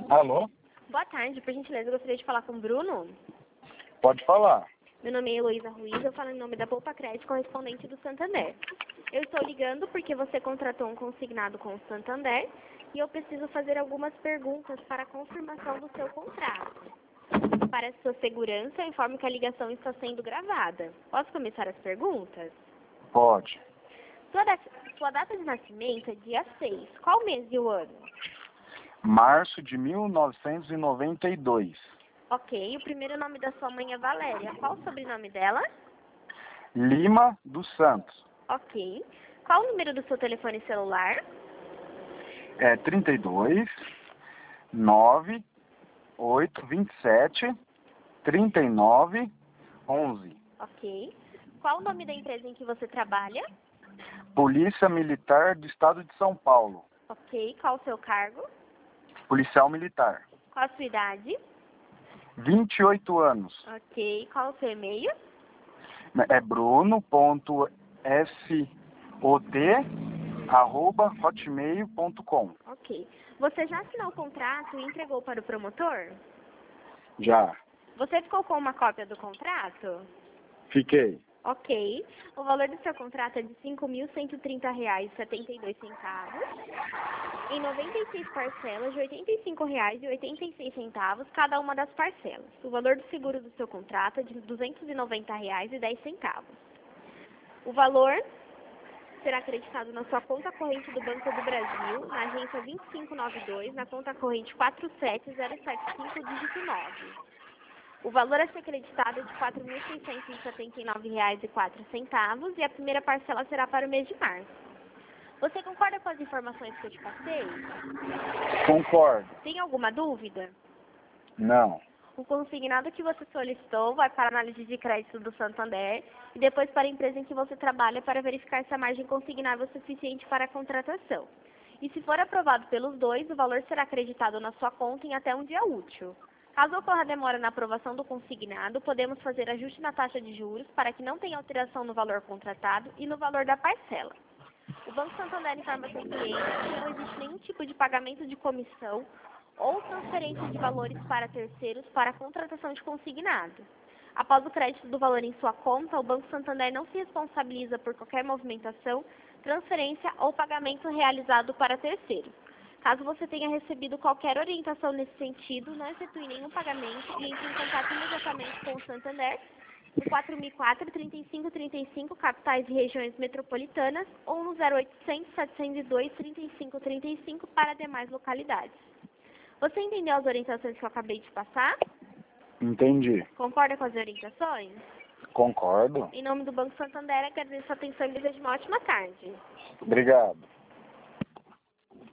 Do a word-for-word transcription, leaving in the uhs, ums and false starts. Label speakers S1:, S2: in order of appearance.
S1: Alô?
S2: Boa tarde, por gentileza, eu gostaria de falar com o Bruno.
S1: Pode falar.
S2: Meu nome é Heloísa Ruiz, eu falo em nome da Poupa Crédito, correspondente do Santander. Eu estou ligando porque você contratou um consignado com o Santander e eu preciso fazer algumas perguntas para a confirmação do seu contrato. Para sua segurança, eu informo que a ligação está sendo gravada. Posso começar as perguntas?
S1: Pode.
S2: Sua data, sua data de nascimento é dia seis. Qual mês e o ano?
S1: Março de mil novecentos e noventa e dois.
S2: Ok, o primeiro nome da sua mãe é Valéria. Qual o sobrenome dela?
S1: Lima dos Santos.
S2: Ok. Qual o número do seu telefone celular?
S1: É trinta e dois, nove, oito, vinte e sete, trinta e nove, onze.
S2: Ok. Qual o nome da empresa em que você trabalha?
S1: Polícia Militar do Estado de São Paulo.
S2: Ok. Qual o seu cargo?
S1: Policial Militar.
S2: Qual a sua idade?
S1: vinte e oito anos.
S2: Ok. Qual o seu e-mail?
S1: É bruno ponto sot arroba hotmail ponto com.
S2: Ok. Você já assinou o contrato e entregou para o promotor?
S1: Já.
S2: Você ficou com uma cópia do contrato?
S1: Fiquei.
S2: Ok. O valor do seu contrato é de cinco mil cento e trinta reais e setenta e dois centavos. Em noventa e seis parcelas de oitenta e cinco reais e oitenta e seis centavos cada uma das parcelas. O valor do seguro do seu contrato é de duzentos e noventa reais e dez centavos. O valor será acreditado na sua conta corrente do Banco do Brasil, na agência vinte e cinco noventa e dois, na conta corrente quatro sete zero sete cinco, dígito nove. O valor a ser acreditado é de quatro mil seiscentos e setenta e nove reais e quatro centavos e a primeira parcela será para o mês de março. Você concorda com as informações que eu te passei?
S1: Concordo.
S2: Tem alguma dúvida?
S1: Não.
S2: O consignado que você solicitou vai para a análise de crédito do Santander e depois para a empresa em que você trabalha para verificar se a margem consignável é suficiente para a contratação. E se for aprovado pelos dois, o valor será acreditado na sua conta em até um dia útil. Caso ocorra demora na aprovação do consignado, podemos fazer ajuste na taxa de juros para que não tenha alteração no valor contratado e no valor da parcela. O Banco Santander informa seus clientes que não existe nenhum tipo de pagamento de comissão ou transferência de valores para terceiros para a contratação de consignado. Após o crédito do valor em sua conta, o Banco Santander não se responsabiliza por qualquer movimentação, transferência ou pagamento realizado para terceiros. Caso você tenha recebido qualquer orientação nesse sentido, não efetue nenhum pagamento e entre em contato imediatamente com o Santander no quatro mil e quatro, trinta e cinco trinta e cinco, capitais e regiões metropolitanas, ou no zero oitocentos, setecentos e dois, trinta e cinco trinta e cinco para demais localidades. Você entendeu as orientações que eu acabei de passar?
S1: Entendi.
S2: Concorda com as orientações?
S1: Concordo.
S2: Em nome do Banco Santander, agradeço a atenção e desejo uma ótima tarde.
S1: Obrigado.